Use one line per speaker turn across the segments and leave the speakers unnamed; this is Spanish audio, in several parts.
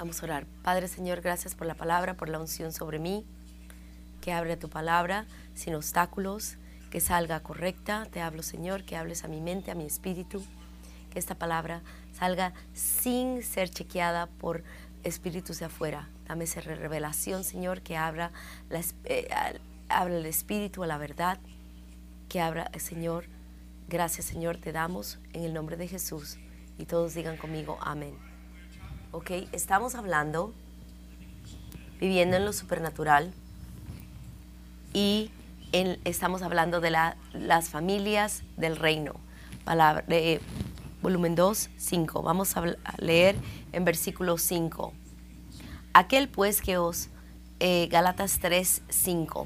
Vamos a orar. Padre, Señor, gracias por la palabra, por la unción sobre mí. Que abre tu palabra sin obstáculos, que salga correcta. Te hablo, Señor, que hables a mi mente, a mi espíritu. Que esta palabra salga sin ser chequeada por espíritus de afuera. Dame esa revelación, Señor, que abra el espíritu a la verdad. Que abra, Señor. Gracias, Señor, te damos en el nombre de Jesús. Y todos digan conmigo, amén. Ok, estamos hablando, viviendo en lo supernatural, y estamos hablando de las familias del reino. Volumen 2, 5. Vamos a leer en versículo 5. Aquel pues que os, Gálatas 3, 5.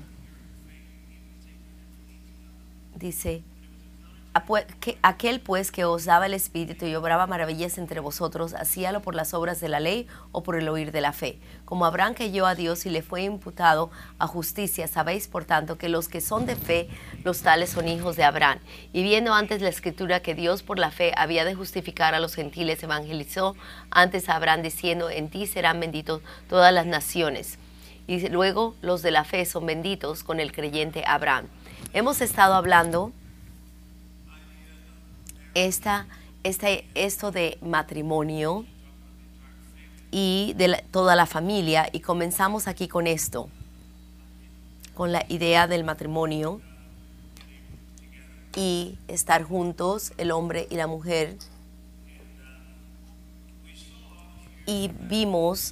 Dice, aquel pues que os daba el Espíritu y obraba maravillas entre vosotros, hacíalo por las obras de la ley o por el oír de la fe. Como Abraham creyó a Dios y le fue imputado a justicia, sabéis por tanto que los que son de fe, los tales son hijos de Abraham. Y viendo antes la Escritura que Dios por la fe había de justificar a los gentiles, evangelizó antes a Abraham diciendo, en ti serán benditos todas las naciones. Y luego los de la fe son benditos con el creyente Abraham. Hemos estado hablando esto de matrimonio y de toda la familia, y comenzamos aquí con esto, con la idea del matrimonio y estar juntos, el hombre y la mujer, y vimos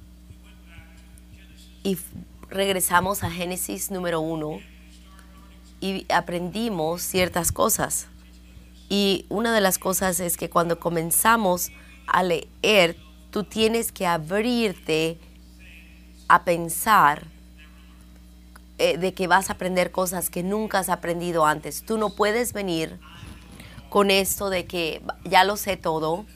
y regresamos a Génesis número 1 y aprendimos ciertas cosas. Y una de las cosas es que cuando comenzamos a leer, tú tienes que abrirte a pensar de que vas a aprender cosas que nunca has aprendido antes. Tú no puedes venir con esto de que ya lo sé todo,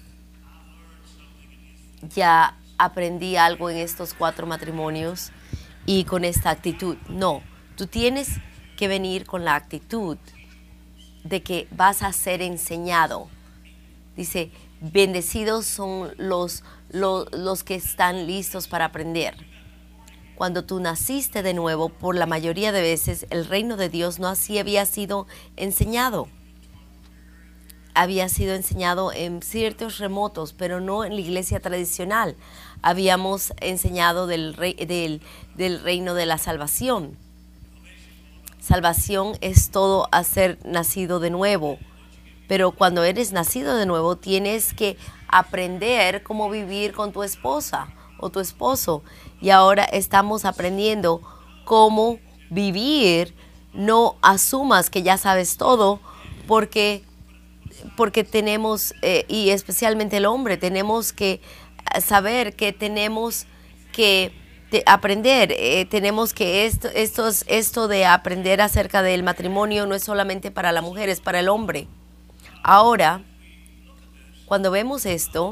ya aprendí algo en estos 4 matrimonios y con esta actitud. No, tú tienes que venir con la actitud de que vas a ser enseñado. Dice, bendecidos son los que están listos para aprender. Cuando tú naciste de nuevo, por la mayoría de veces, el reino de Dios no así había sido enseñado. Había sido enseñado en ciertos remotos, pero no en la iglesia tradicional. Habíamos enseñado del reino de la salvación. Salvación es todo a ser nacido de nuevo, pero cuando eres nacido de nuevo tienes que aprender cómo vivir con tu esposa o tu esposo, y ahora estamos aprendiendo cómo vivir. No asumas que ya sabes todo, porque tenemos, y especialmente el hombre, tenemos que saber que tenemos que aprender. Tenemos que esto de aprender acerca del matrimonio no es solamente para la mujer, es para el hombre. Ahora, cuando vemos esto,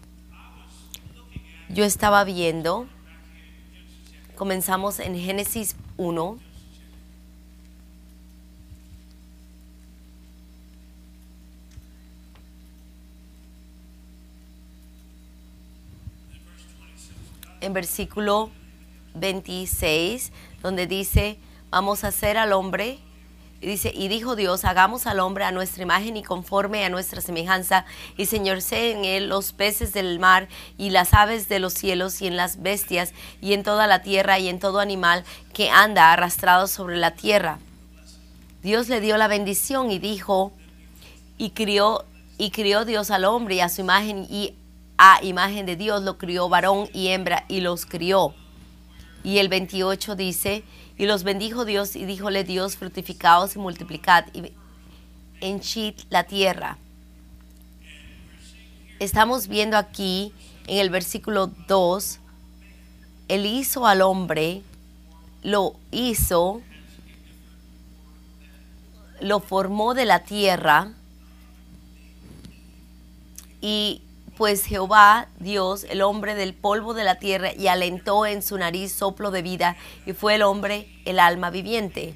yo estaba viendo, comenzamos en Génesis 1. En versículo 26, donde dice, vamos a hacer al hombre, y dice, y dijo Dios, hagamos al hombre a nuestra imagen y conforme a nuestra semejanza, y señorcé en él los peces del mar, y las aves de los cielos, y en las bestias, y en toda la tierra, y en todo animal que anda arrastrado sobre la tierra. Dios le dio la bendición y dijo, y crió Dios al hombre, y a su imagen, y a imagen de Dios lo crió, varón y hembra, y los crió. Y el 28 dice, y los bendijo Dios, y díjole Dios, fructificaos y multiplicad, y henchid la tierra. Estamos viendo aquí, en el versículo 2, Él hizo al hombre, lo formó de la tierra, y pues Jehová Dios, el hombre del polvo de la tierra, y alentó en su nariz soplo de vida, y fue el hombre el alma viviente.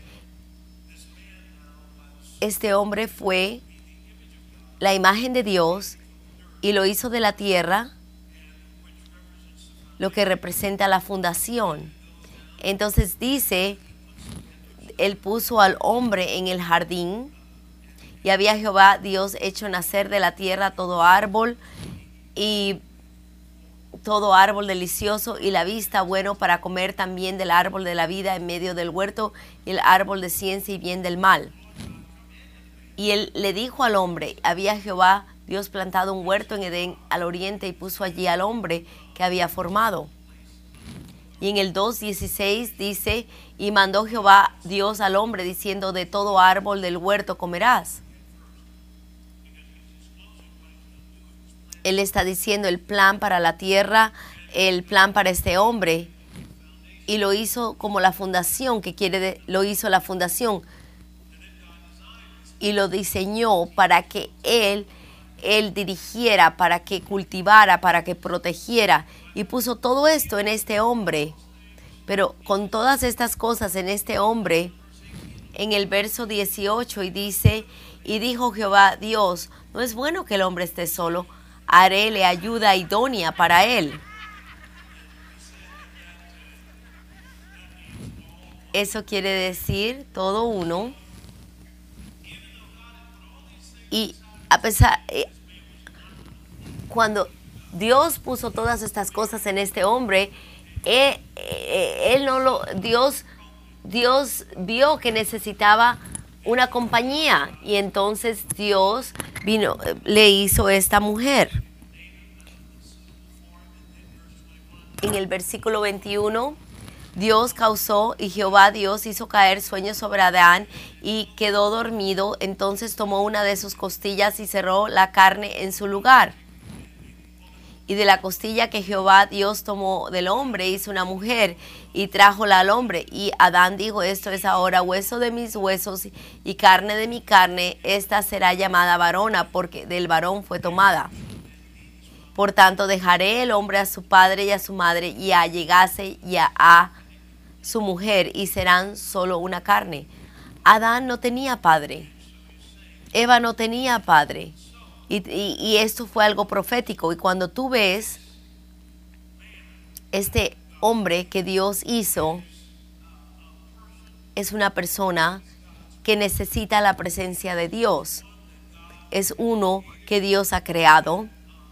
Este hombre fue la imagen de Dios y lo hizo de la tierra, lo que representa la fundación. Entonces dice, él puso al hombre en el jardín, y había Jehová Dios hecho nacer de la tierra todo árbol delicioso, y la vista bueno para comer, también del árbol de la vida en medio del huerto, y el árbol de ciencia y bien del mal. Y él le dijo al hombre, había Jehová Dios plantado un huerto en Edén al oriente, y puso allí al hombre que había formado. Y en el 2:16 dice, y mandó Jehová Dios al hombre diciendo, de todo árbol del huerto comerás. Él está diciendo el plan para la tierra, el plan para este hombre, y lo hizo como la fundación, lo hizo la fundación, y lo diseñó para que él dirigiera, para que cultivara, para que protegiera, y puso todo esto en este hombre. Pero con todas estas cosas en este hombre, en el verso 18, y dice, y dijo Jehová Dios, no es bueno que el hombre esté solo, haréle ayuda idónea para él. Eso quiere decir todo uno. Y a pesar, cuando Dios puso todas estas cosas en este hombre, Dios vio que necesitaba una compañía, y entonces Dios vino, le hizo esta mujer. En el versículo 21, Dios causó, y Jehová Dios hizo caer sueño sobre Adán, y quedó dormido. Entonces tomó una de sus costillas y cerró la carne en su lugar. Y de la costilla que Jehová Dios tomó del hombre hizo una mujer, y trájola al hombre. Y Adán dijo, esto es ahora hueso de mis huesos y carne de mi carne, esta será llamada varona, porque del varón fue tomada. Por tanto dejaré el hombre a su padre y a su madre, y allegase y a su mujer, y serán solo una carne. Adán no tenía padre, Eva no tenía padre. Y esto fue algo profético. Y cuando tú ves este hombre que Dios hizo, es una persona que necesita la presencia de Dios. Es uno que Dios ha creado,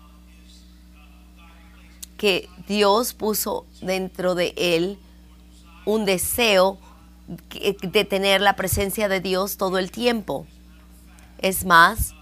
que Dios puso dentro de él un deseo de tener la presencia de Dios todo el tiempo. Es más,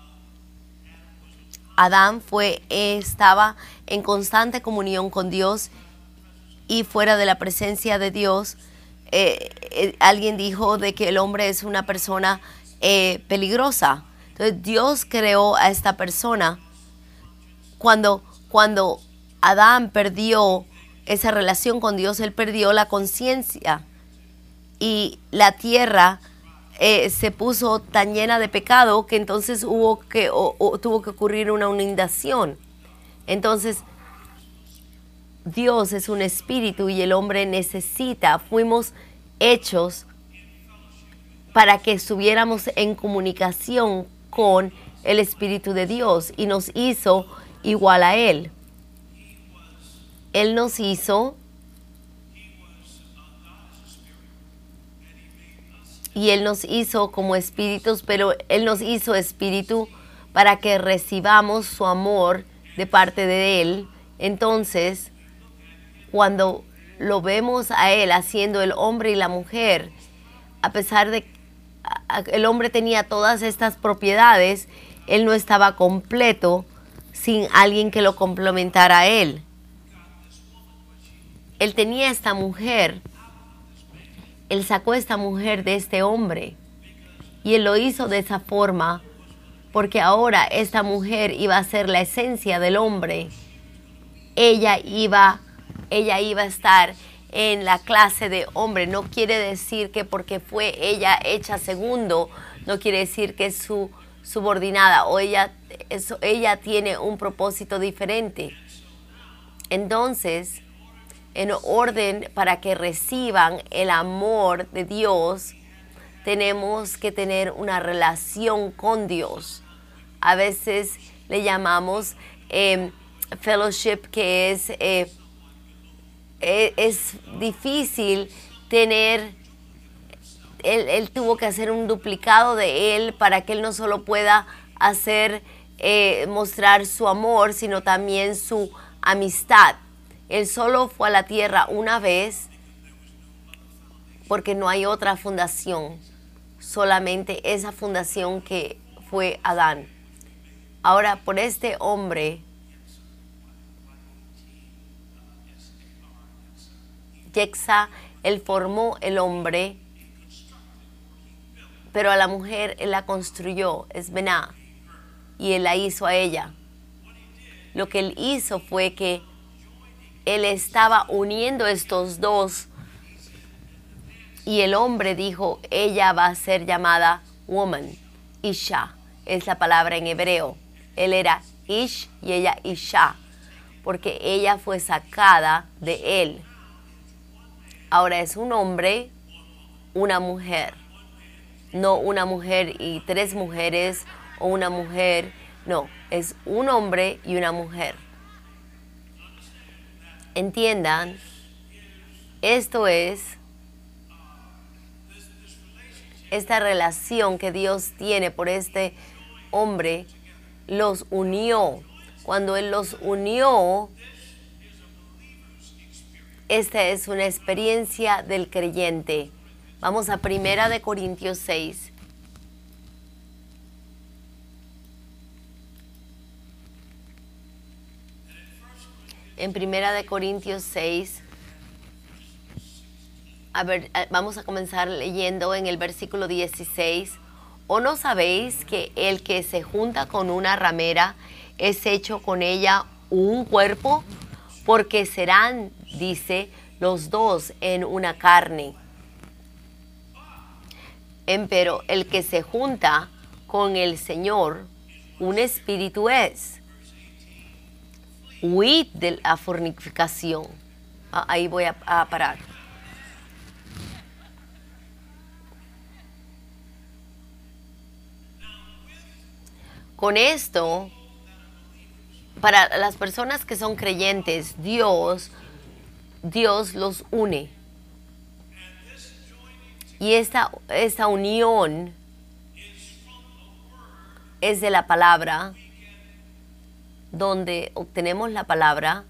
Adán estaba en constante comunión con Dios, y fuera de la presencia de Dios, alguien dijo de que el hombre es una persona peligrosa. Entonces Dios creó a esta persona. Cuando Adán perdió esa relación con Dios, él perdió la conciencia, y la tierra se puso tan llena de pecado que entonces tuvo que ocurrir una inundación. Entonces Dios es un espíritu, y el hombre fuimos hechos para que estuviéramos en comunicación con el Espíritu de Dios, y nos hizo igual a Él. Él nos hizo, y Él nos hizo como espíritus, pero Él nos hizo espíritu para que recibamos su amor de parte de Él. Entonces, cuando lo vemos a Él haciendo el hombre y la mujer, a pesar de que el hombre tenía todas estas propiedades, él no estaba completo sin alguien que lo complementara a él. Él tenía esta mujer, él sacó esta mujer de este hombre, y él lo hizo de esa forma porque ahora esta mujer iba a ser la esencia del hombre. Ella iba a estar en la clase de hombre. No quiere decir que porque fue ella hecha segundo, no quiere decir que es su subordinada, o ella tiene un propósito diferente. Entonces, en orden para que reciban el amor de Dios, tenemos que tener una relación con Dios. A veces le llamamos fellowship, que es es difícil tener, él tuvo que hacer un duplicado de él para que él no solo pueda hacer, mostrar su amor, sino también su amistad. Él solo fue a la tierra una vez porque no hay otra fundación, solamente esa fundación que fue Adán. Ahora, por este hombre, Yexa, él formó el hombre, pero a la mujer él la construyó, es Bená, y él la hizo a ella. Lo que él hizo fue que él estaba uniendo estos dos, y el hombre dijo, ella va a ser llamada woman, Isha, es la palabra en hebreo. Él era Ish y ella Isha, porque ella fue sacada de él. Ahora es un hombre, una mujer, no una mujer y tres mujeres o una mujer, no, es un hombre y una mujer. Entiendan, esto es esta relación que Dios tiene por este hombre, los unió. Cuando Él los unió, esta es una experiencia del creyente. Vamos a 1 de Corintios 6. En 1 de Corintios 6, a ver, vamos a comenzar leyendo en el versículo 16. ¿O no sabéis que el que se junta con una ramera es hecho con ella un cuerpo? Porque serán, dice, los dos en una carne. Empero el que se junta con el Señor, un espíritu es. Huid de la fornicación. Ahí voy a parar. Con esto, para las personas que son creyentes, Dios los une. Y esta unión es de la palabra, donde obtenemos la palabra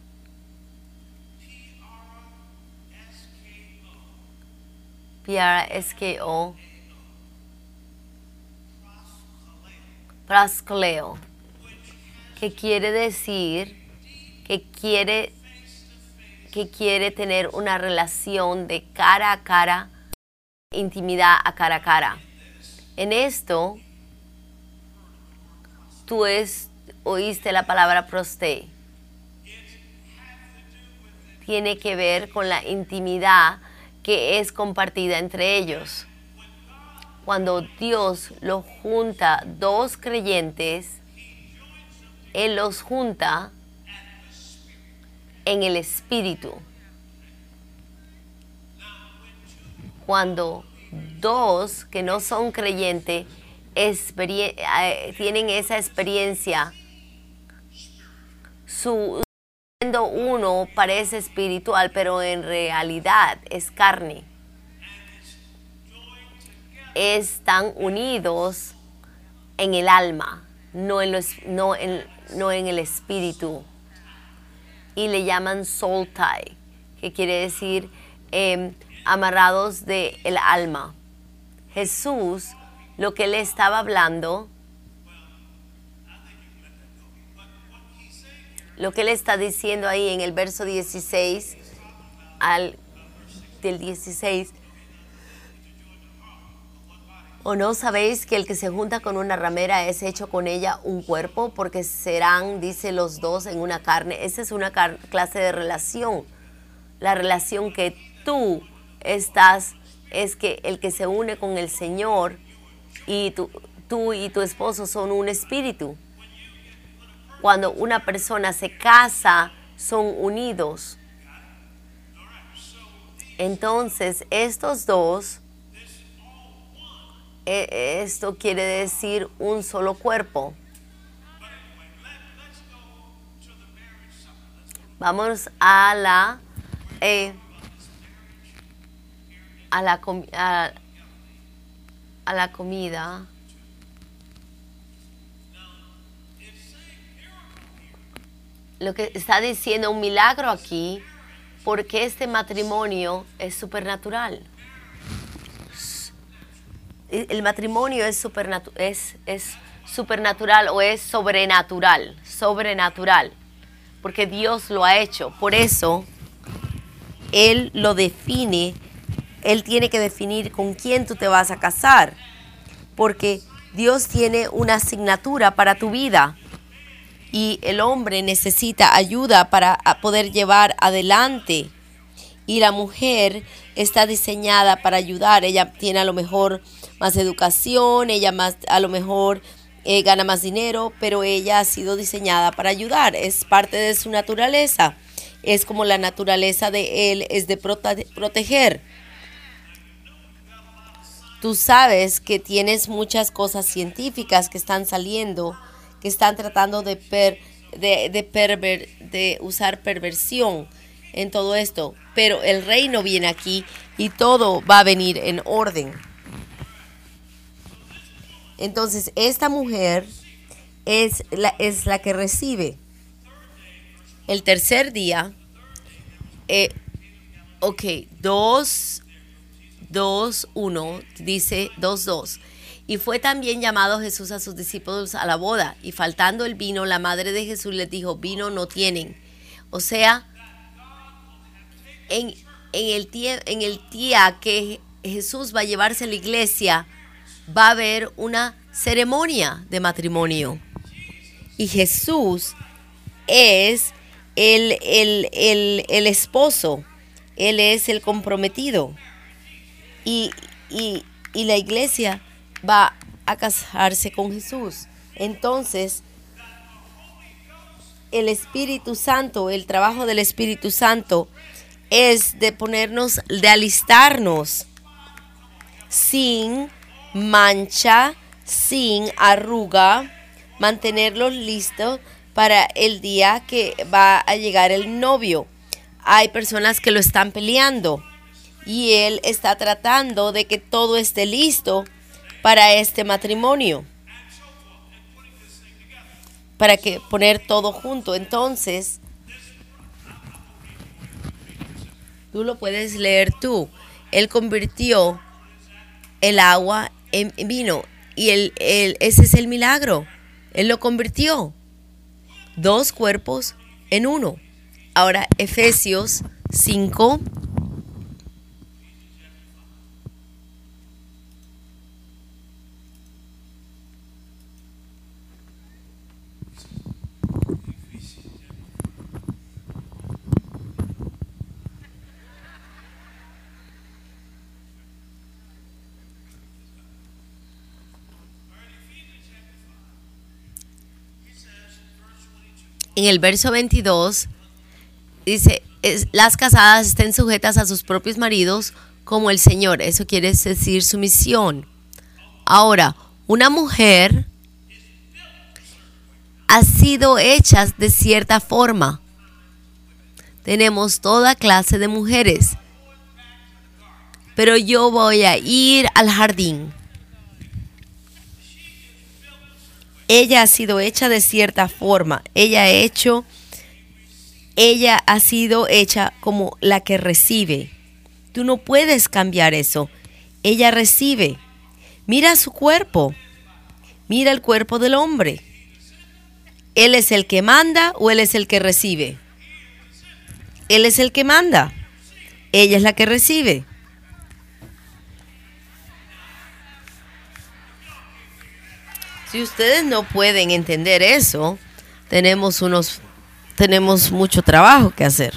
P-R-S-K-O, proskleo, que quiere decir que quiere tener una relación de cara a cara, intimidad a cara. En esto, tú oíste la palabra proste. Tiene que ver con la intimidad que es compartida entre ellos. Cuando Dios los junta dos creyentes, Él los junta en el espíritu. Cuando dos que no son creyentes tienen esa experiencia, siendo uno parece espiritual, pero en realidad es carne. Están unidos en el alma, no en el espíritu. Y le llaman soul tie, que quiere decir amarrados del alma. Jesús, lo que le estaba hablando, lo que él está diciendo ahí en el verso 16 del 16, ¿o no sabéis que el que se junta con una ramera es hecho con ella un cuerpo? Porque serán, dice, los dos en una carne. Esa es una clase de relación. La relación que tú estás, es que el que se une con el Señor y tú y tu esposo son un espíritu. Cuando una persona se casa, son unidos. Entonces, estos dos, esto quiere decir un solo cuerpo. Vamos a la a la comida. Lo que está diciendo un milagro aquí, porque este matrimonio es supernatural. El matrimonio es supernatural o es sobrenatural, porque Dios lo ha hecho. Por eso, Él lo define, Él tiene que definir con quién tú te vas a casar, porque Dios tiene una asignatura para tu vida. Y el hombre necesita ayuda para poder llevar adelante. Y la mujer está diseñada para ayudar. Ella tiene a lo mejor más educación, a lo mejor gana más dinero, pero ella ha sido diseñada para ayudar. Es parte de su naturaleza. Es como la naturaleza de él, es de proteger. Tú sabes que tienes muchas cosas científicas que están saliendo, que están tratando de usar perversión en todo esto, pero el reino viene aquí y todo va a venir en orden. Entonces esta mujer es la que recibe. El tercer día, 2:1 dice 2:2. Y fue también llamado Jesús a sus discípulos a la boda, y faltando el vino, la madre de Jesús les dijo, vino no tienen. O sea, en el día que Jesús va a llevarse a la iglesia, va a haber una ceremonia de matrimonio. Y Jesús es el esposo, Él es el comprometido. Y la iglesia va a casarse con Jesús. Entonces, el Espíritu Santo, el trabajo del Espíritu Santo es de ponernos, de alistarnos sin mancha, sin arruga, mantenerlos listos para el día que va a llegar el novio. Hay personas que lo están peleando y él está tratando de que todo esté listo para este matrimonio, para que poner todo junto. Entonces, tú lo puedes leer tú. Él convirtió el agua en vino y ese es el milagro. Él lo convirtió. 2 cuerpos en uno. Ahora, Efesios 5. En el verso 22 dice, las casadas estén sujetas a sus propios maridos como el Señor. Eso quiere decir sumisión. Ahora, una mujer ha sido hecha de cierta forma. Tenemos toda clase de mujeres. Pero yo voy a ir al jardín. Ella ha sido hecha de cierta forma. Ella ha sido hecha como la que recibe. Tú no puedes cambiar eso. Ella recibe. Mira su cuerpo. Mira el cuerpo del hombre. ¿Él es el que manda o él es el que recibe? Él es el que manda. Ella es la que recibe. Si ustedes no pueden entender eso, tenemos mucho trabajo que hacer.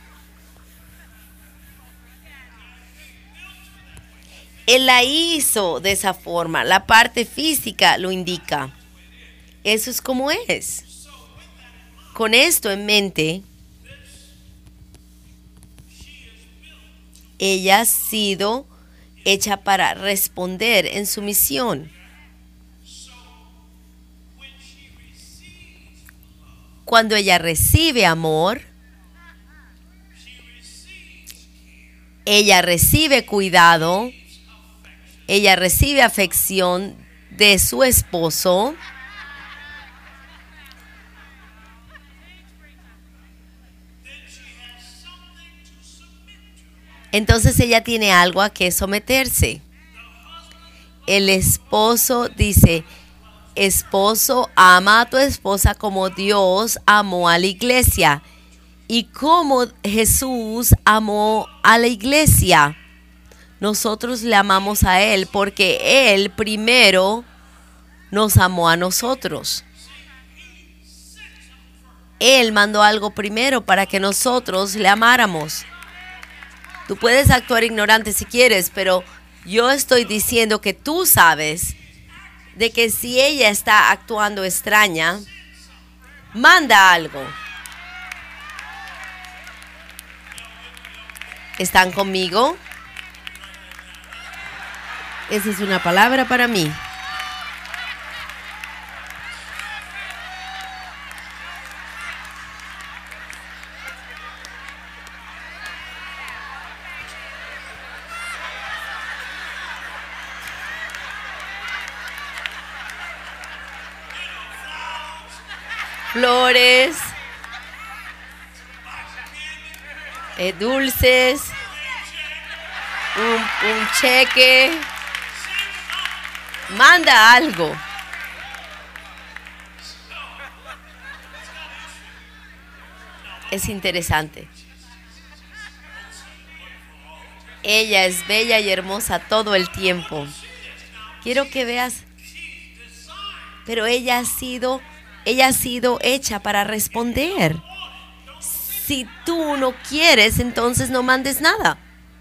Él la hizo de esa forma, la parte física lo indica. Eso es como es. Con esto en mente, ella ha sido hecha para responder en su misión. Cuando ella recibe amor, ella recibe cuidado, ella recibe afección de su esposo. Entonces ella tiene algo a que someterse. El esposo dice, esposo, ama a tu esposa como Dios amó a la iglesia y como Jesús amó a la iglesia. Nosotros le amamos a Él porque Él primero nos amó a nosotros. Él mandó algo primero para que nosotros le amáramos. Tú puedes actuar ignorante si quieres, pero yo estoy diciendo que tú sabes de que si ella está actuando extraña, manda algo. ¿Están conmigo? Esa es una palabra para mí. Flores, dulces, un cheque, manda algo. Es interesante. Ella es bella y hermosa todo el tiempo. Quiero que veas, pero ella ha sido hecha para responder. Si tú no quieres, entonces no mandes nada.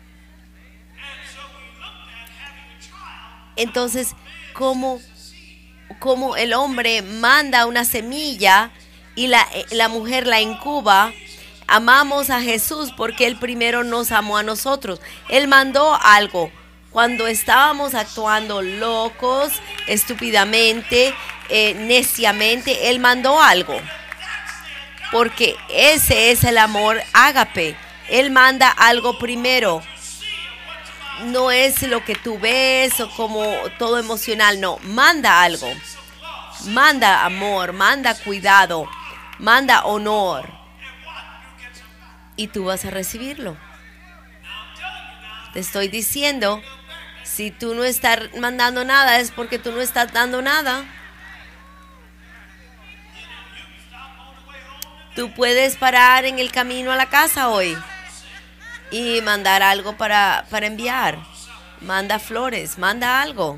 Entonces, como el hombre manda una semilla y la mujer la incuba, amamos a Jesús porque Él primero nos amó a nosotros. Él mandó algo. Cuando estábamos actuando locos, estúpidamente, neciamente, Él mandó algo. Porque ese es el amor ágape. Él manda algo primero. No es lo que tú ves o como todo emocional. No, manda algo. Manda amor, manda cuidado, manda honor. Y tú vas a recibirlo. Te estoy diciendo, si tú no estás mandando nada es porque tú no estás dando nada. Tú puedes parar en el camino a la casa hoy y mandar algo para enviar. Manda flores, manda algo.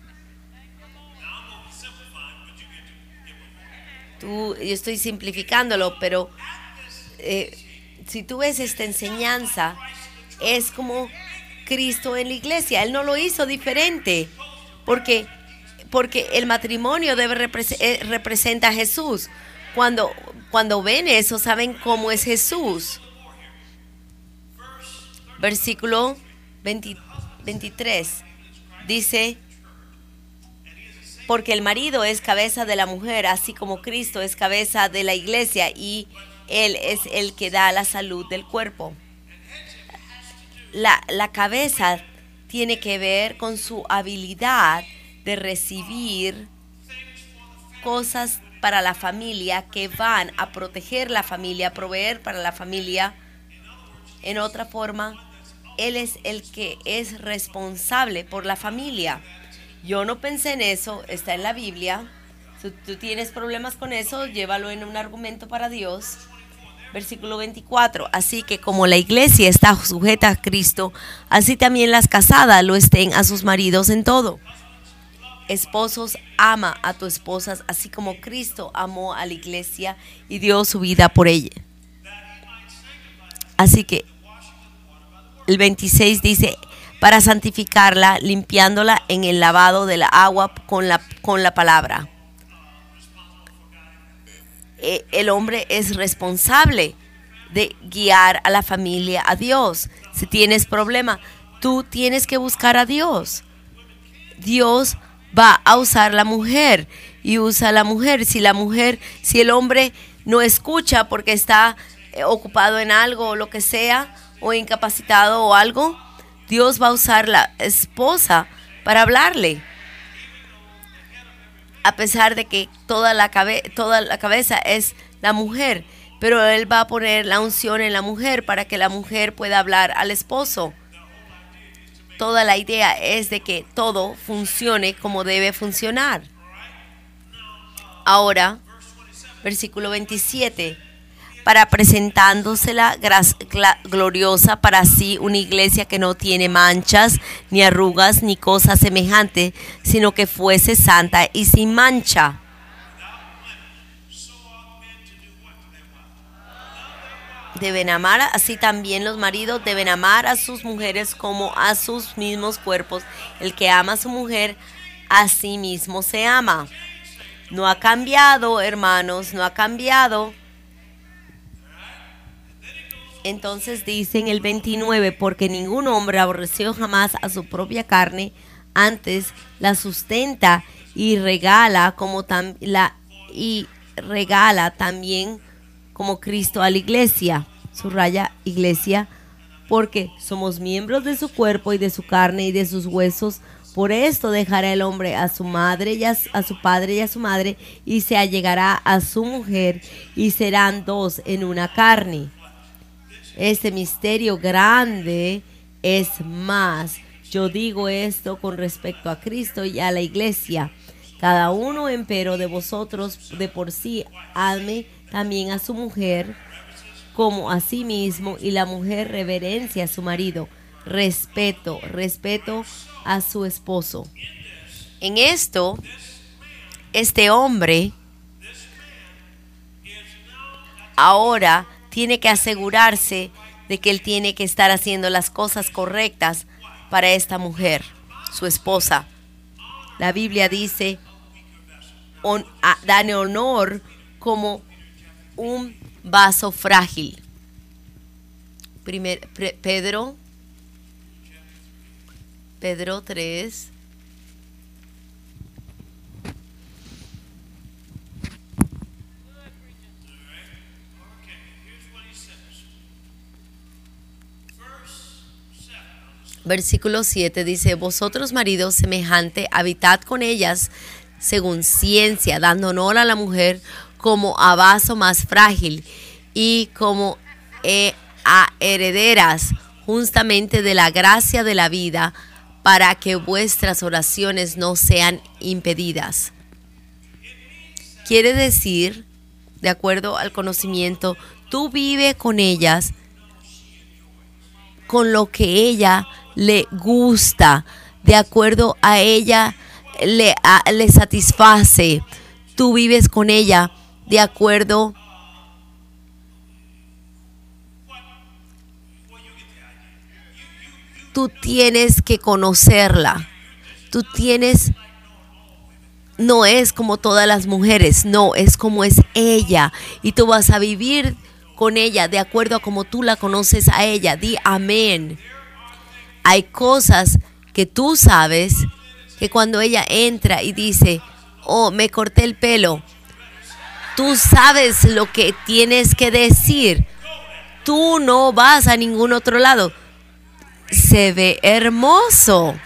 Yo estoy simplificándolo, pero si tú ves esta enseñanza, es como Cristo en la iglesia. Él no lo hizo diferente, porque el matrimonio representa a Jesús. Cuando ven eso, saben cómo es Jesús. Versículo 23 dice, porque el marido es cabeza de la mujer, así como Cristo es cabeza de la iglesia y Él es el que da la salud del cuerpo. La cabeza tiene que ver con su habilidad de recibir cosas para la familia que van a proteger la familia, proveer para la familia. En otra forma, Él es el que es responsable por la familia. Yo no pensé en eso, está en la Biblia. Si tú tienes problemas con eso, llévalo en un argumento para Dios. Versículo 24. Así que como la iglesia está sujeta a Cristo, así también las casadas lo estén a sus maridos en todo. Esposos, ama a tus esposas, así como Cristo amó a la iglesia y dio su vida por ella. Así que el 26 dice, para santificarla, limpiándola en el lavado de la agua con la palabra. El hombre es responsable de guiar a la familia a Dios. Si tienes problema, tú tienes que buscar a Dios. Dios va a usar la mujer y usa a la mujer. Si el hombre no escucha porque está ocupado en algo o lo que sea, o incapacitado o algo, Dios va a usar la esposa para hablarle. A pesar de que toda la cabeza es la mujer, pero Él va a poner la unción en la mujer para que la mujer pueda hablar al esposo. Toda la idea es de que todo funcione como debe funcionar. Ahora, versículo 27. Para presentándosela gloriosa para sí, una iglesia que no tiene manchas, ni arrugas, ni cosa semejante, sino que fuese santa y sin mancha. Deben amar, así también los maridos deben amar a sus mujeres como a sus mismos cuerpos. El que ama a su mujer, a sí mismo se ama. No ha cambiado, hermanos, no ha cambiado. Entonces dice en el 29, porque ningún hombre aborreció jamás a su propia carne, antes la sustenta y regala regala también como Cristo a la iglesia, subraya iglesia, porque somos miembros de su cuerpo y de su carne y de sus huesos. Por esto dejará el hombre a su madre y a su padre y a su madre, y se allegará a su mujer, y serán dos en una carne. Este misterio grande es más. Yo digo esto con respecto a Cristo y a la iglesia. Cada uno, empero, de vosotros de por sí ame también a su mujer como a sí mismo, y la mujer reverencia a su marido. Respeto a su esposo. En esto, este hombre ahora tiene que asegurarse de que él tiene que estar haciendo las cosas correctas para esta mujer, su esposa. La Biblia dice, dale honor como un vaso frágil. Pedro 3. Versículo 7 dice, vosotros maridos semejante, habitad con ellas según ciencia, dando honor a la mujer como a vaso más frágil y como a herederas justamente de la gracia de la vida, para que vuestras oraciones no sean impedidas. Quiere decir, de acuerdo al conocimiento, tú vive con ellas con lo que ella le gusta, de acuerdo a ella le satisface. Tú vives con ella de acuerdo tú tienes que conocerla. No es como todas las mujeres, no, es como es ella, y tú vas a vivir con ella de acuerdo a como tú la conoces a ella. Di amén. Hay cosas que tú sabes que cuando ella entra y dice, oh, me corté el pelo, tú sabes lo que tienes que decir. Tú no vas a ningún otro lado. Se ve hermoso.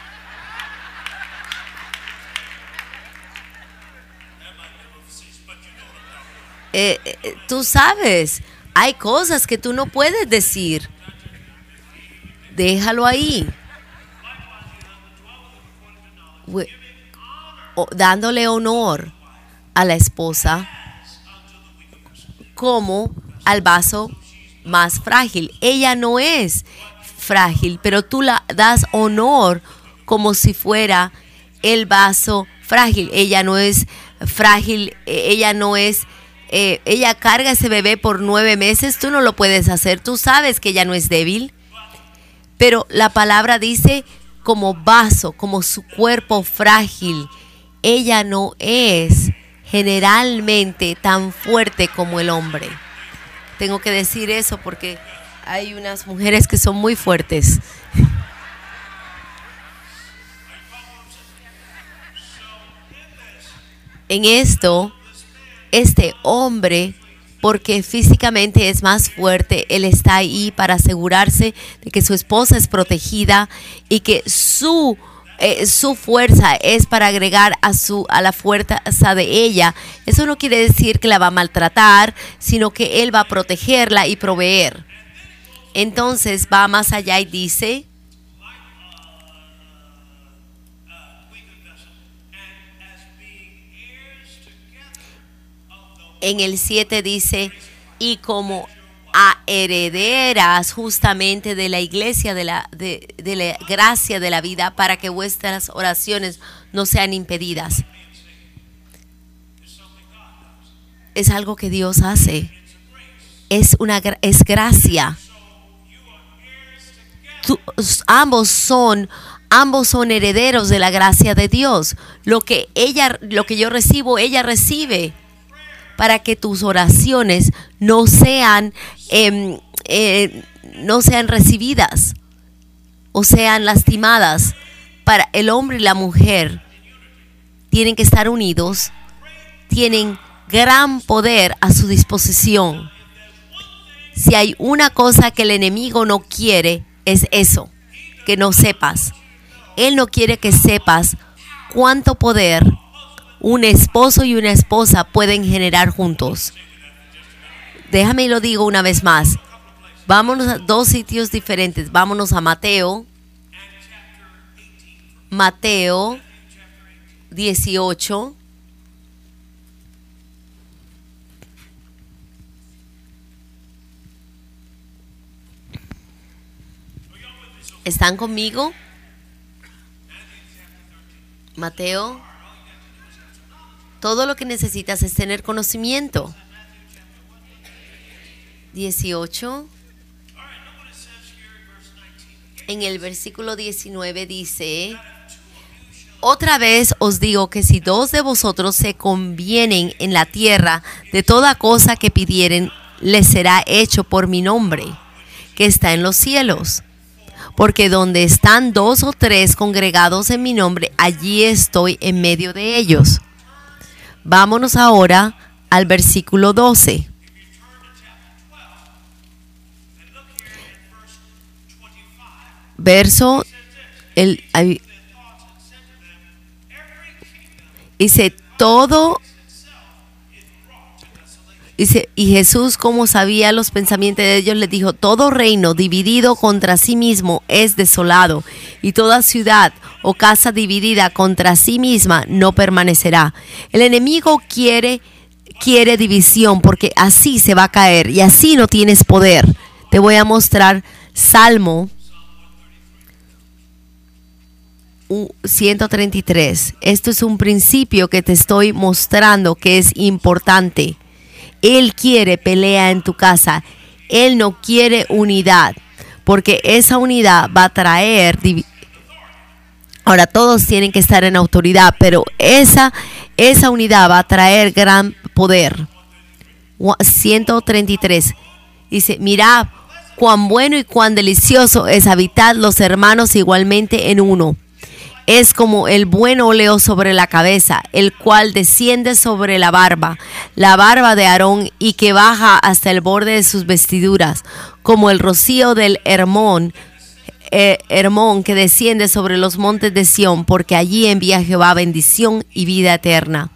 Tú sabes, hay cosas que tú no puedes decir. Déjalo ahí. Dándole honor a la esposa como al vaso más frágil. Ella no es frágil, pero tú la das honor como si fuera el vaso frágil. Ella no es frágil, ella carga ese bebé por 9 meses, tú no lo puedes hacer, tú sabes que ella no es débil, pero la palabra dice como vaso, como su cuerpo frágil. Ella no es generalmente tan fuerte como el hombre. Tengo que decir eso porque hay unas mujeres que son muy fuertes. En esto, este hombre porque físicamente es más fuerte. Él está ahí para asegurarse de que su esposa es protegida y que su fuerza es para agregar a la fuerza de ella. Eso no quiere decir que la va a maltratar, sino que él va a protegerla y proveer. Entonces va más allá y dice, en el 7 dice, y como a herederas justamente de la iglesia, de la gracia de la vida, para que vuestras oraciones no sean impedidas. Es algo que Dios hace. Es gracia. Ambos son herederos de la gracia de Dios. Lo que yo recibo, ella recibe, para que tus oraciones no sean recibidas o sean lastimadas. Para el hombre y la mujer tienen que estar unidos, tienen gran poder a su disposición. Si hay una cosa que el enemigo no quiere, es eso, que no sepas. Él no quiere que sepas cuánto poder un esposo y una esposa pueden generar juntos. Déjame y lo digo una vez más. Vámonos a dos sitios diferentes. Vámonos a Mateo 18. ¿Están conmigo? Mateo. Todo lo que necesitas es tener conocimiento. 18. En el versículo 19 dice, otra vez os digo que si dos de vosotros se convienen en la tierra de toda cosa que pidieren, les será hecho por mi nombre, que está en los cielos. Porque donde están dos o tres congregados en mi nombre, allí estoy en medio de ellos. Vámonos ahora al versículo 12. Dice todo. Dice, y Jesús, como sabía los pensamientos de ellos, les dijo, todo reino dividido contra sí mismo es desolado, y toda ciudad o casa dividida contra sí misma no permanecerá. El enemigo quiere división, porque así se va a caer y así no tienes poder. Te voy a mostrar Salmo 133. Esto es un principio que te estoy mostrando que es importante. Él quiere pelea en tu casa. Él no quiere unidad, porque esa unidad va a traer ahora todos tienen que estar en autoridad, pero esa unidad va a traer gran poder. 133 dice, mirad cuán bueno y cuán delicioso es habitar los hermanos igualmente en uno. Es como el buen óleo sobre la cabeza, el cual desciende sobre la barba de Aarón, y que baja hasta el borde de sus vestiduras, como el rocío del Hermón que desciende sobre los montes de Sión, porque allí envía Jehová bendición y vida eterna.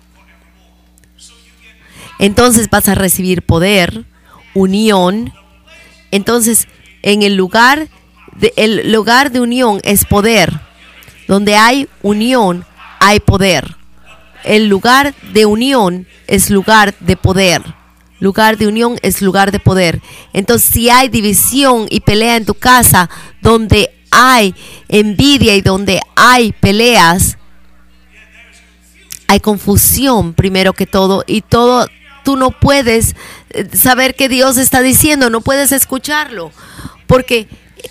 Entonces vas a recibir poder, unión. Entonces, en el lugar de unión es poder. Donde hay unión, hay poder. El lugar de unión es lugar de poder. Lugar de unión es lugar de poder. Entonces, si hay división y pelea en tu casa, donde hay envidia y donde hay peleas, hay confusión primero que todo. Y todo, tú no puedes saber qué Dios está diciendo, no puedes escucharlo. Porque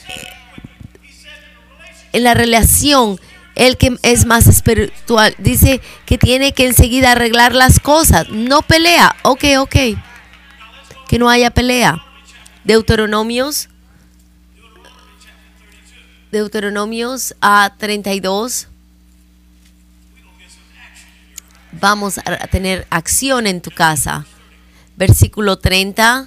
en la relación, el que es más espiritual dice que tiene que enseguida arreglar las cosas, no pelea. Ok, que no haya pelea. Deuteronomios a 32. Vamos a tener acción en tu casa. Versículo 30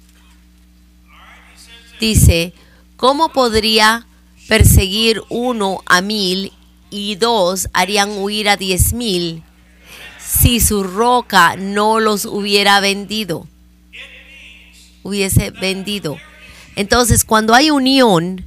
dice, ¿cómo podría perseguir 1 a 1000 y 2 harían huir a 10,000 si su roca no los hubiese vendido? Entonces, cuando hay unión,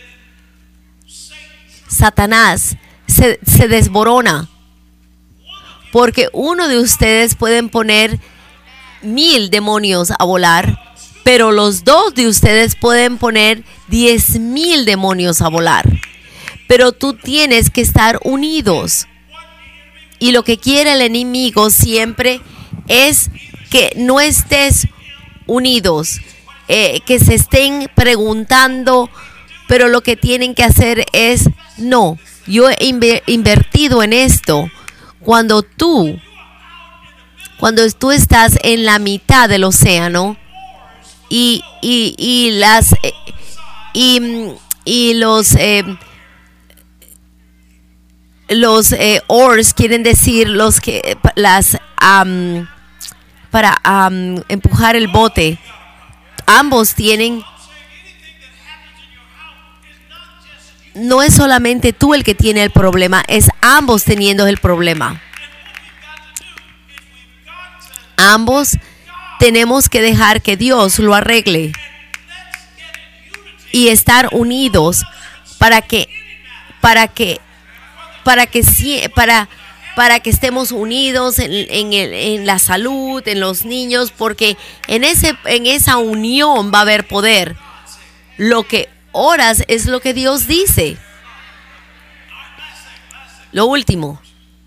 Satanás se desborona, porque uno de ustedes pueden poner 1000 demonios a volar, pero los 2 de ustedes pueden poner 10,000 demonios a volar. Pero tú tienes que estar unidos. Y lo que quiere el enemigo siempre es que no estés unidos, que se estén preguntando, pero lo que tienen que hacer es, no, yo he invertido en esto. Cuando tú estás en la mitad del océano y los oars quieren decir para empujar el bote, ambos tienen. No es solamente tú el que tiene el problema, es ambos teniendo el problema. Ambos tenemos que dejar que Dios lo arregle y estar unidos para que estemos unidos en la salud, en los niños, porque en esa unión va a haber poder. Lo que oras es lo que Dios dice. Lo último.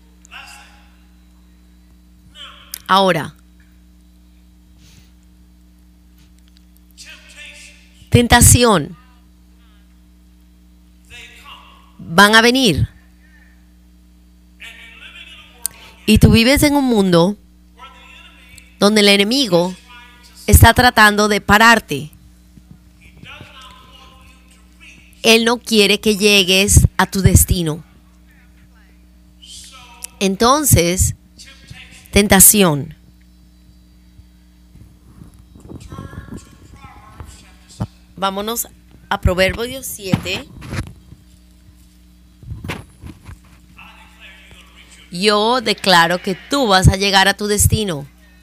Ahora, tentación. Van a venir. Y tú vives en un mundo donde el enemigo está tratando de pararte. Él no quiere que llegues a tu destino. Entonces, tentación. Vámonos a Proverbios 7. Yo declaro que tú vas a llegar a tu destino.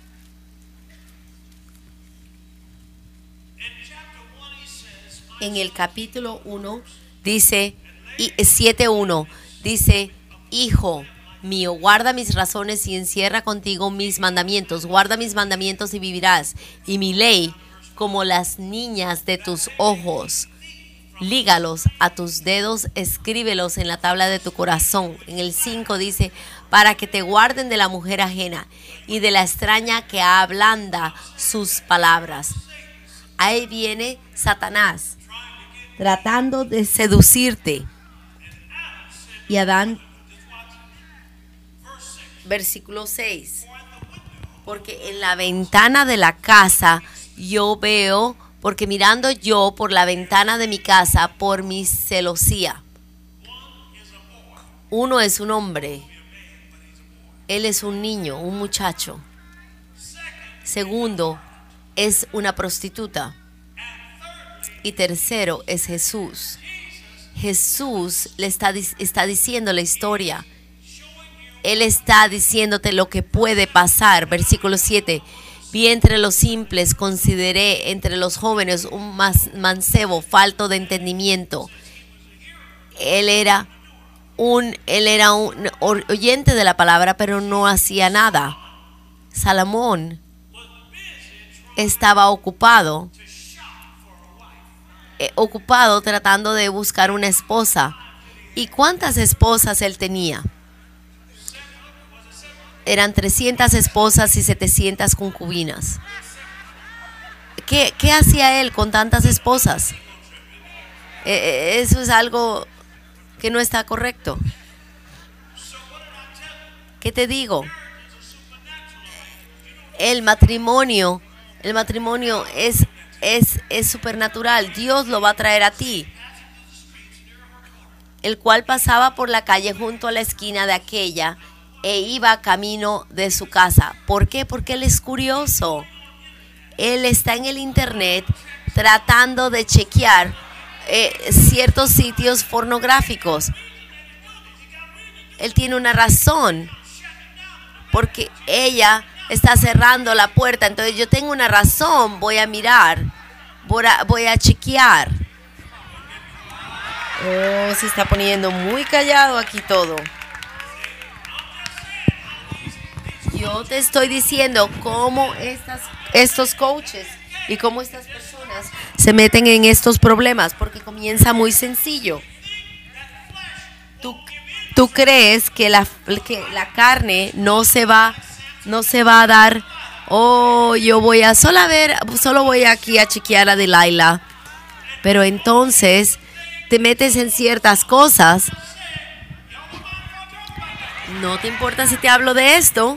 En el capítulo 1 dice, 7:1 dice, hijo mío, guarda mis razones y encierra contigo mis mandamientos. Guarda mis mandamientos y vivirás, y mi ley como las niñas de tus ojos. Lígalos a tus dedos, escríbelos en la tabla de tu corazón. En el 5 dice, para que te guarden de la mujer ajena y de la extraña que ablanda sus palabras. Ahí viene Satanás tratando de seducirte. Y Adán, versículo 6, porque en la ventana de la casa yo veo, porque mirando yo por la ventana de mi casa por mi celosía. Uno es un hombre, él es un niño, un muchacho. Segundo, es una prostituta. Y tercero, es Jesús. Jesús le está diciendo la historia. Él está diciéndote lo que puede pasar. Versículo 7. Vi entre los simples, consideré entre los jóvenes un mancebo, falto de entendimiento. Él era un oyente de la palabra, pero no hacía nada. Salomón estaba ocupado tratando de buscar una esposa. ¿Y cuántas esposas él tenía? Eran 300 esposas y 700 concubinas. ¿Qué hacía él con tantas esposas? Eso es algo que no está correcto. ¿Qué te digo? El matrimonio es supernatural. Dios lo va a traer a ti. El cual pasaba por la calle junto a la esquina de aquella e iba camino de su casa. ¿Por qué? Porque él es curioso. él está en el internet tratando de chequear ciertos sitios pornográficos. Él tiene una razón, porque ella está cerrando la puerta. Entonces yo tengo una razón, voy a mirar, voy a chequear. Oh, se está poniendo muy callado aquí todo. Yo te estoy diciendo cómo estos coaches y cómo estas personas se meten en estos problemas, porque comienza muy sencillo. Tú crees que la carne no se va a dar. Oh, yo voy a solo voy aquí a chequear a Delilah. Pero entonces te metes en ciertas cosas. No te importa si te hablo de esto.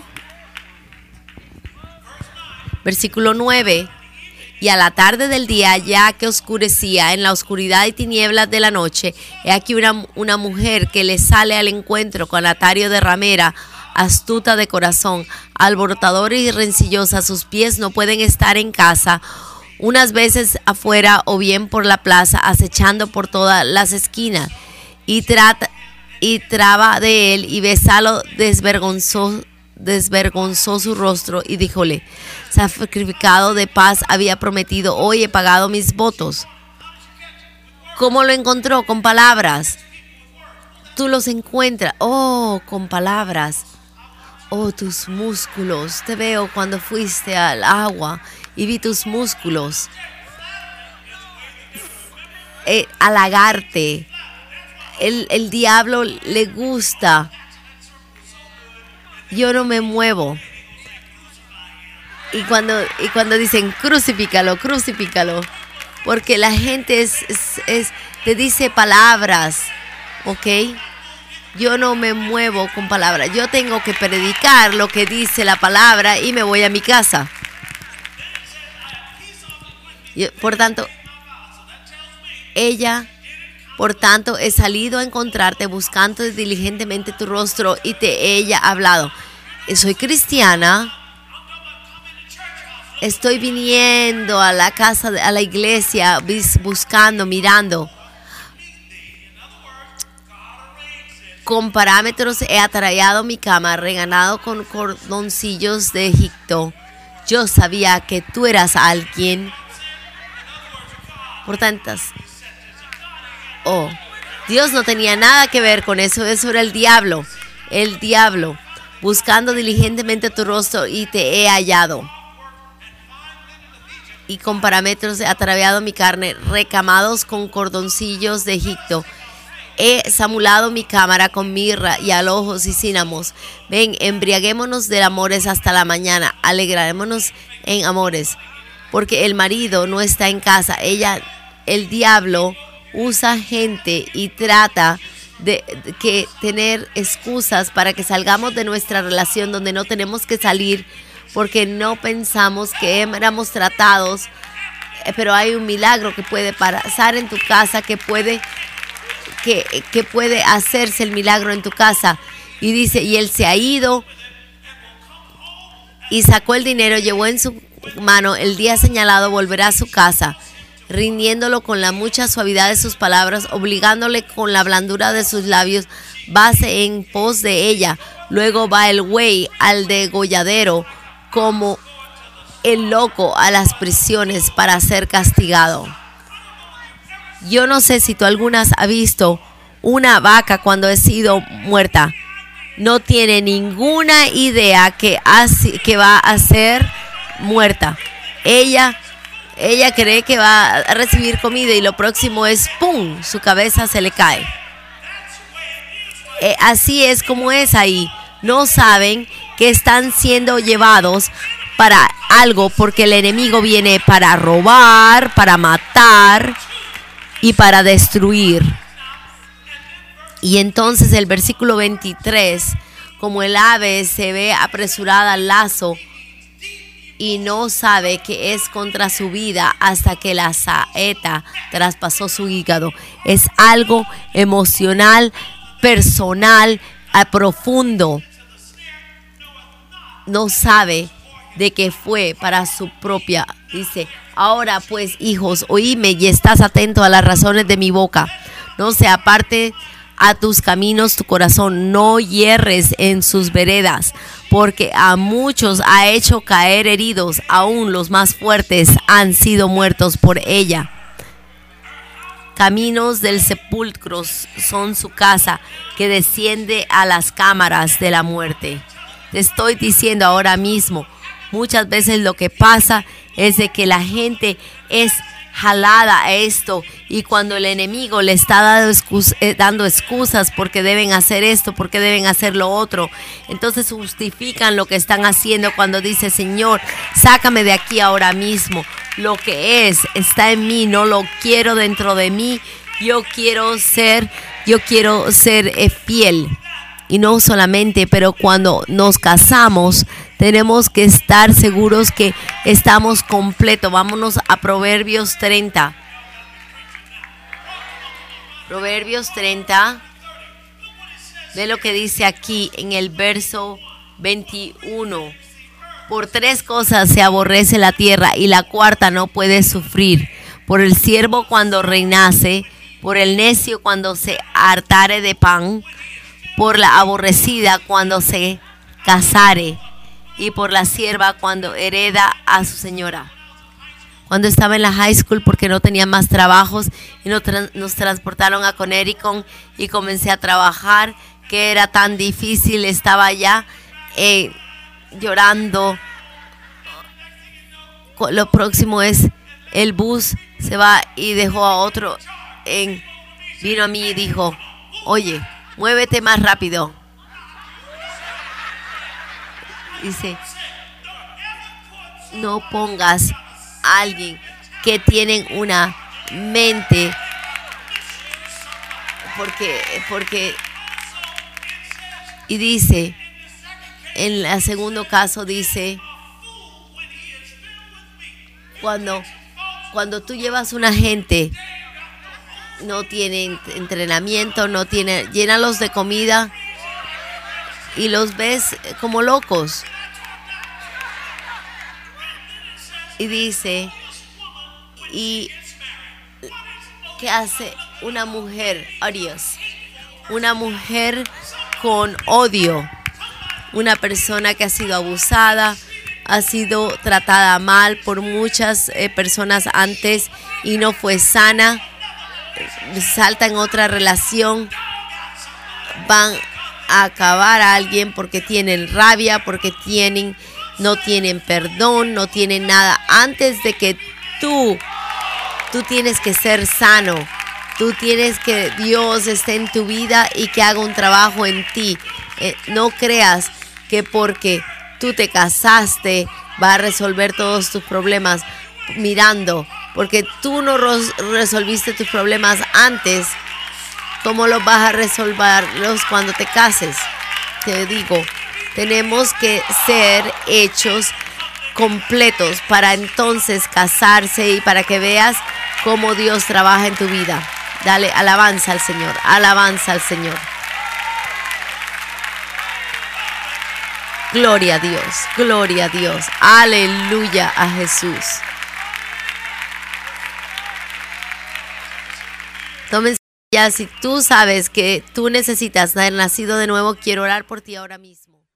Versículo 9. Y a la tarde del día, ya que oscurecía, en la oscuridad y tinieblas de la noche, he aquí una mujer que le sale al encuentro con atario de ramera, astuta de corazón, alborotadora y rencillosa. Sus pies no pueden estar en casa, unas veces afuera o bien por la plaza, acechando por todas las esquinas. Y traba de él, y besalo desvergonzó su rostro y díjole: sacrificado de paz había prometido, hoy he pagado mis votos. ¿Cómo lo encontró? Con palabras. Tú los encuentras, con palabras. Tus músculos, te veo cuando fuiste al agua y vi tus músculos. Halagarte. El diablo le gusta. Yo no me muevo. Y cuando dicen crucifícalo, porque la gente te dice palabras, ¿ok? Yo no me muevo con palabras. Yo tengo que predicar lo que dice la palabra y me voy a mi casa. Por tanto, he salido a encontrarte buscando diligentemente tu rostro y ella ha hablado. Soy cristiana. Estoy viniendo a la casa, a la iglesia, buscando, mirando. Con parámetros he atrayado mi cama, reganado con cordoncillos de Egipto. Yo sabía que tú eras alguien. Por tantas. Dios no tenía nada que ver con eso. Eso era el diablo. El diablo. Buscando diligentemente tu rostro y te he hallado. Y con parámetros he atraviado mi carne, recamados con cordoncillos de Egipto. He samulado mi cámara con mirra y alojos y cínamos. Ven, embriaguémonos de amores hasta la mañana. Alegrémonos en amores. Porque el marido no está en casa. El diablo usa gente y trata de tener excusas para que salgamos de nuestra relación donde no tenemos que salir, porque no pensamos que éramos tratados, pero hay un milagro que puede pasar en tu casa, que puede hacerse el milagro en tu casa. Y dice, y él se ha ido y sacó el dinero, llevó en su mano, el día señalado volverá a su casa, rindiéndolo con la mucha suavidad de sus palabras, obligándole con la blandura de sus labios, váse en pos de ella. Luego va el güey al degolladero, como el loco a las prisiones para ser castigado. Yo no sé si tú algunas has visto una vaca cuando ha sido muerta. No tiene ninguna idea que va a ser muerta. Ella cree que va a recibir comida y lo próximo es ¡pum! Su cabeza se le cae. Así es como es ahí. No saben que están siendo llevados para algo, porque el enemigo viene para robar, para matar y para destruir. Y entonces el versículo 23, como el ave se ve apresurada al lazo y no sabe que es contra su vida hasta que la saeta traspasó su hígado. Es algo emocional, personal, profundo. No sabe de que fue para su propia Dice, ahora pues, hijos, oíme y estás atento a las razones de mi boca. No se aparte a tus caminos tu corazón, no hierres en sus veredas, porque a muchos ha hecho caer heridos, aún los más fuertes han sido muertos por ella. Caminos del sepulcro son su casa, que desciende a las cámaras de la muerte. Te estoy diciendo ahora mismo, muchas veces lo que pasa es de que la gente es jalada a esto, y cuando el enemigo le está dando excusas porque deben hacer esto, porque deben hacer lo otro, entonces justifican lo que están haciendo cuando dice, Señor, sácame de aquí ahora mismo. Lo que está en mí, no lo quiero dentro de mí. Yo quiero ser fiel. Y no solamente, pero cuando nos casamos, tenemos que estar seguros que estamos completos. Vámonos a Proverbios 30. Proverbios 30. Ve lo que dice aquí en el verso 21. Por 3 cosas se aborrece la tierra, y la cuarta no puede sufrir: por el siervo cuando reinase, por el necio cuando se hartare de pan, por la aborrecida cuando se casare, y por la sierva cuando hereda a su señora. Cuando estaba en la high school, porque no tenía más trabajos, y nos transportaron a Connecticut, y comencé a trabajar, que era tan difícil. Estaba allá llorando. Lo próximo es el bus se va, y dejó a otro. Vino a mí y dijo, oye, muévete más rápido. Dice, no pongas a alguien que tienen una mente, porque y dice, en el segundo caso dice, cuando tú llevas una gente, no tiene entrenamiento, llénalos de comida y los ves como locos. Y dice, ¿y qué hace una mujer? Adiós. Una mujer con odio, una persona que ha sido abusada, ha sido tratada mal por muchas personas antes y no fue sana, salta en otra relación, van a acabar a alguien porque tienen rabia, porque no tienen perdón, no tienen nada. Antes de que tú tienes que ser sano, tú tienes que Dios esté en tu vida y que haga un trabajo en ti. No creas que porque tú te casaste va a resolver todos tus problemas mirando, porque tú no resolviste tus problemas antes. ¿Cómo los vas a resolverlos cuando te cases? Te digo, tenemos que ser hechos completos para entonces casarse, y para que veas cómo Dios trabaja en tu vida. Dale alabanza al Señor, alabanza al Señor. Gloria a Dios, aleluya a Jesús. Tómense ya, si tú sabes que tú necesitas ser nacido de nuevo, quiero orar por ti ahora mismo.